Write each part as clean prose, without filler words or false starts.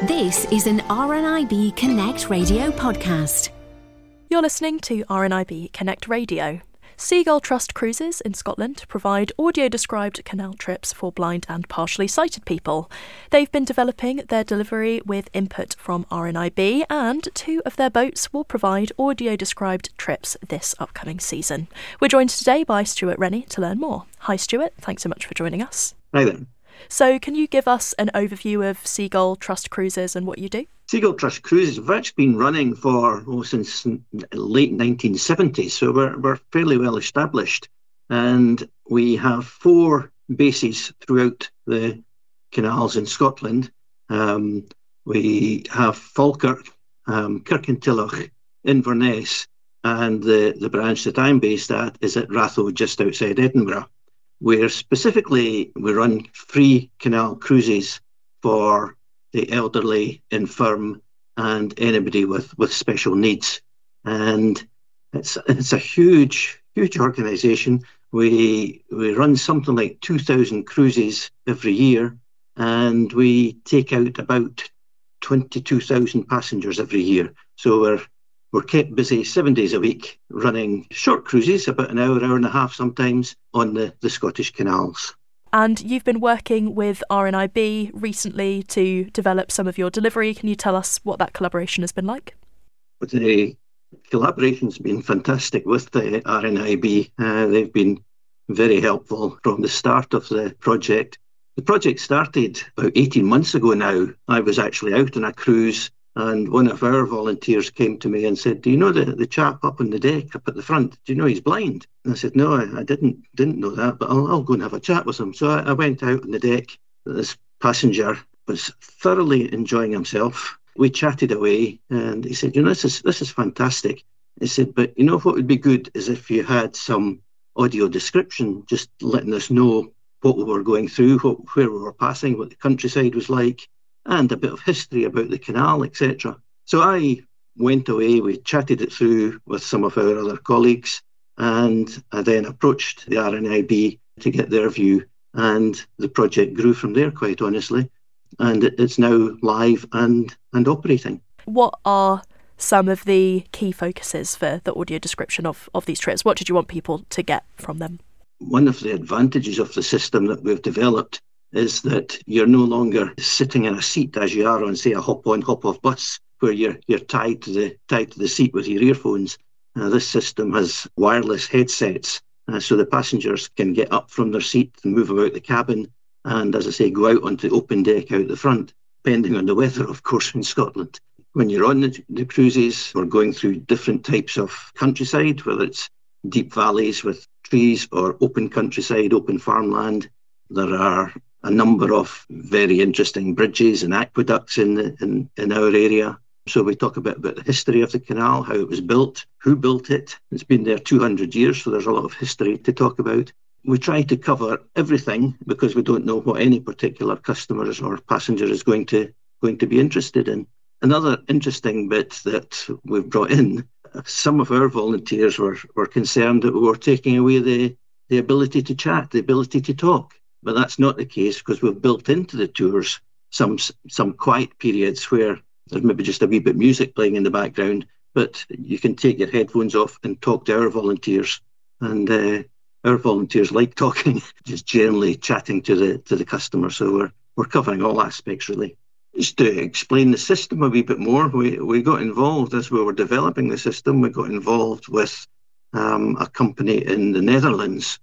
This is an RNIB Connect Radio podcast. You're listening to RNIB Connect Radio. Seagull Trust Cruises in Scotland provide audio-described canal trips for blind and partially sighted people. They've been developing their delivery with input from RNIB, and 2 of their boats will provide audio-described trips this upcoming season. We're joined today by Stuart Rennie to learn more. Hi Stuart, thanks so much for joining us. Hi there. So can you give us an overview of Seagull Trust Cruises and what you do? Seagull Trust Cruises have actually been running since late 1970s, so we're fairly well established. And we have 4 bases throughout the canals in Scotland. We have Falkirk, Kirkintilloch, Inverness, and the branch that I'm based at is at Ratho, just outside Edinburgh. We run free canal cruises for the elderly, infirm, and anybody with special needs. And it's a huge organisation. We run something like 2,000 cruises every year, and we take out about 22,000 passengers every year. So we're kept busy 7 days a week, running short cruises, about an hour and a half sometimes, on the Scottish canals. And you've been working with RNIB recently to develop some of your delivery. Can you tell us what that collaboration has been like? The collaboration's been fantastic with the RNIB. They've been very helpful from the start of the project. The project started about 18 months ago now. I was actually out on a cruise, and one of our volunteers came to me and said, "Do you know the chap up on the deck up at the front? Do you know he's blind?" And I said, "No, I didn't know that, but I'll go and have a chat with him." So I went out on the deck. This passenger was thoroughly enjoying himself. We chatted away, and he said, "This is fantastic." He said, "But what would be good is if you had some audio description, just letting us know what we were going through, where we were passing, what the countryside was like, and a bit of history about the canal, etc." So I went away, we chatted it through with some of our other colleagues, and I then approached the RNIB to get their view, and the project grew from there, quite honestly, and it's now live and operating. What are some of the key focuses for the audio description of these trips? What did you want people to get from them? One of the advantages of the system that we've developed is that you're no longer sitting in a seat as you are on, say, a hop-on, hop-off bus, where you're tied to the seat with your earphones. This system has wireless headsets, so the passengers can get up from their seat and move about the cabin, and, as I say, go out onto the open deck out the front, depending on the weather, of course, in Scotland. When you're on the cruises, we're going through different types of countryside, whether it's deep valleys with trees or open countryside, open farmland. There are a number of very interesting bridges and aqueducts in our area. So we talk a bit about the history of the canal, how it was built, who built it. It's been there 200 years, so there's a lot of history to talk about. We try to cover everything because we don't know what any particular customers or passenger is going to be interested in. Another interesting bit that we've brought in, some of our volunteers were concerned that we were taking away the ability to chat, the ability to talk. But that's not the case, because we've built into the tours some quiet periods where there's maybe just a wee bit of music playing in the background, but you can take your headphones off and talk to our volunteers. And our volunteers like talking, just generally chatting to the customer. So we're covering all aspects, really. Just to explain the system a wee bit more, we got involved as we were developing the system. We got involved with a company in the Netherlands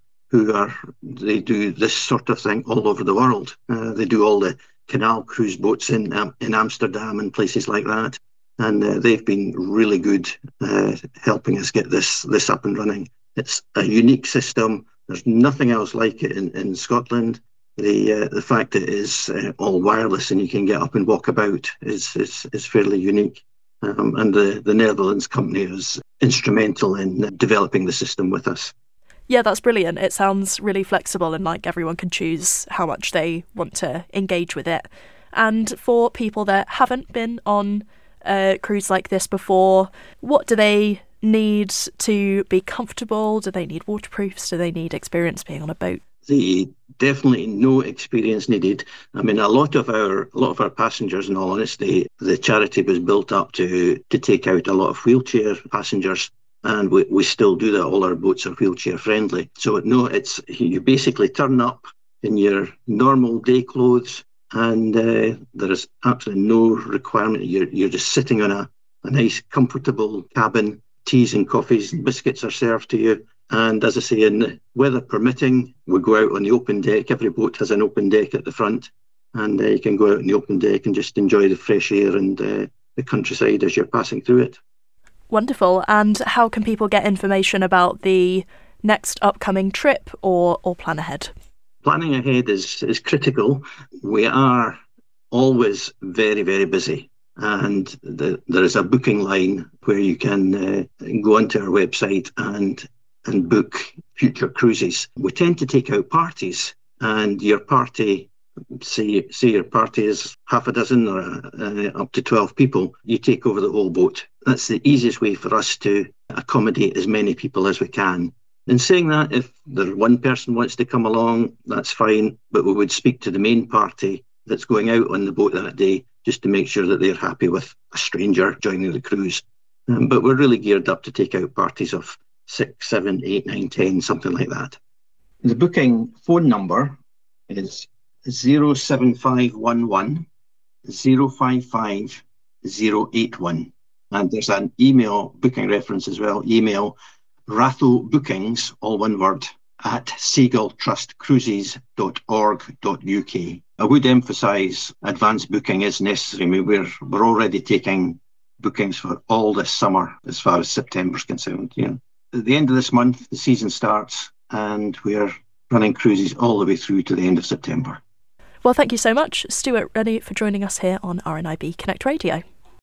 they do this sort of thing all over the world. They do all the canal cruise boats in Amsterdam and places like that. And they've been really good helping us get this up and running. It's a unique system. There's nothing else like it in Scotland. The fact that it is all wireless and you can get up and walk about is fairly unique. And the Netherlands company is instrumental in developing the system with us. Yeah, that's brilliant. It sounds really flexible and like everyone can choose how much they want to engage with it. And for people that haven't been on a cruise like this before, what do they need to be comfortable? Do they need waterproofs? Do they need experience being on a boat? Definitely no experience needed. I mean, a lot of our passengers, in all honesty, the charity was built up to take out a lot of wheelchair passengers, and we still do that. All our boats are wheelchair friendly. So no, you basically turn up in your normal day clothes, and there is absolutely no requirement. You're just sitting on a nice, comfortable cabin. Teas and coffees and biscuits are served to you. And as I say, in weather permitting, we go out on the open deck. Every boat has an open deck at the front, and you can go out on the open deck and just enjoy the fresh air and the countryside as you're passing through it. Wonderful. And how can people get information about the next upcoming trip or plan ahead? Planning ahead is critical. We are always very, very busy. And there is a booking line where you can go onto our website and book future cruises. We tend to take out parties, and your party, say your party is half a dozen or up to 12 people, you take over the whole boat. That's the easiest way for us to accommodate as many people as we can. In saying that, if one person wants to come along, that's fine, but we would speak to the main party that's going out on the boat that day just to make sure that they're happy with a stranger joining the cruise. But we're really geared up to take out parties of 6, 7, 8, 9, 10, something like that. The booking phone number is 07511 055 081. And there's an email booking reference as well. Email rathobookings, all one word, at seagulltrustcruises.org.uk. I would emphasise advance booking is necessary. I mean, we're already taking bookings for all this summer as far as September's concerned. Yeah. At the end of this month, the season starts, and we're running cruises all the way through to the end of September. Well, thank you so much, Stuart Rennie, for joining us here on RNIB Connect Radio.